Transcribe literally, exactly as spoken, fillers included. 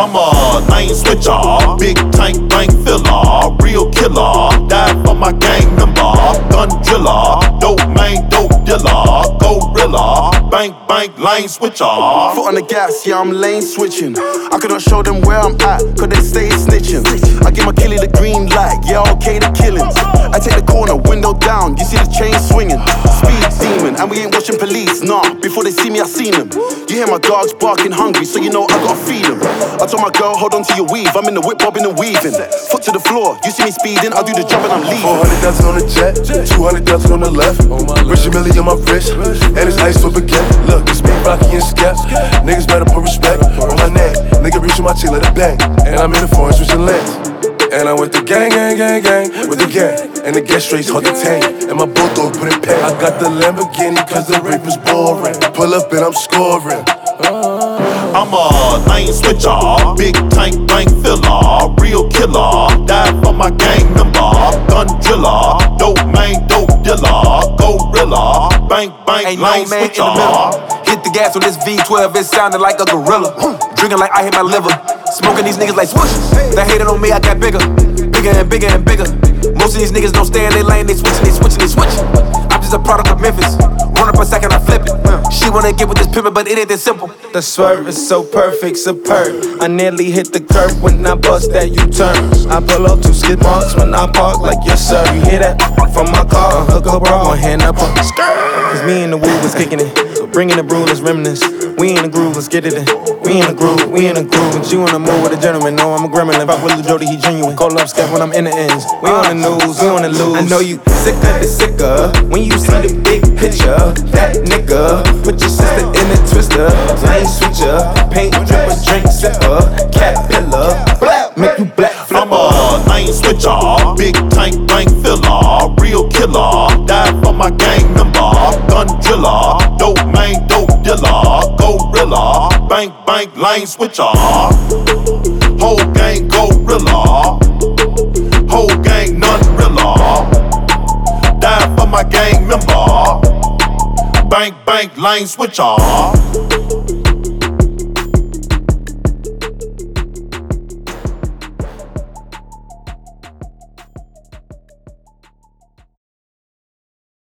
I'm a lane switcher, big tank bank filler, real killer, die for my gang member, gun driller, dope main, dope dealer, gorilla, bank bank lane switcher. Foot on the gas, yeah, I'm lane switching. I couldn't show them where I'm at, cause they stay snitching. I give my killie the green light, yeah, okay, the killings. I take the corner, window down, you see the chain swinging. Speed demon, and we ain't watching police, nah. Before they see me, I seen them. You hear my dogs barking hungry, so you know I gotta feed them. I told my girl, hold on to your weave, I'm in the whip bobbing and weaving. Foot to the floor, you see me speeding, I do the jump and I'm leaving. four hundred thousand on the jet, two hundred thousand on the left. Rich Millie on my wrist, and it's ice for baguette. Look, it's me, Rocky and Skep. Niggas better put respect on my neck. Nigga reaching my chill, let it bang. And I'm in the foreign switching lanes. And I'm with the gang, gang, gang, gang, with the gang. And the gas straight hard to tame. And my bulldog put it pain. I got the Lamborghini cause the rape is boring. Pull up and I'm scoring. I'm a lane switcher, big tank bank filler, real killer, die for my gang member, gun driller, dope main, dope dealer, gorilla, bank bank Ain't lane no man switcher. in the middle. Hit the gas on this V twelve, it sounded like a gorilla. Drinking like I hit my liver, smoking these niggas like swoosh. They hated on me, I got bigger, bigger and bigger and bigger. Most of these niggas don't stay in their lane, they switching, they switching, they switching. I'm just a product of Memphis. Run up a second, I flip it. She wanna get with this pimpin', but it ain't that simple. The swerve is so perfect, superb. I nearly hit the curb when I bust that U-turn. I pull up two skid marks when I park like yes sir. You hear that? From my car, hook up bra, one hand up on skirt. Cause me and the woo was kicking it. So bringing the brew, let's reminisce. We in the groove, let's get it in. We in the groove, we in the groove. And she wanna move with a gentleman. No, I'm a gremlin. Fuck with Lil Jody, he genuine. Call up Scat when I'm in the ends. We on the news, we on the lose. I know you sick of the sicker. When you see the big picture, that nigga. Put your sister in a twister. Lane switcher, paint dripper, drink sipper. Cat pillar, black, make you black flipper. I'm a lane switcher, big tank bank filler, real killer, die for my gang member, gun driller, dope main, dope dealer, gorilla, bank bank lane switcher. Whole gang gorilla, whole gang none realer, die for my gang member, bank bank lane switcher.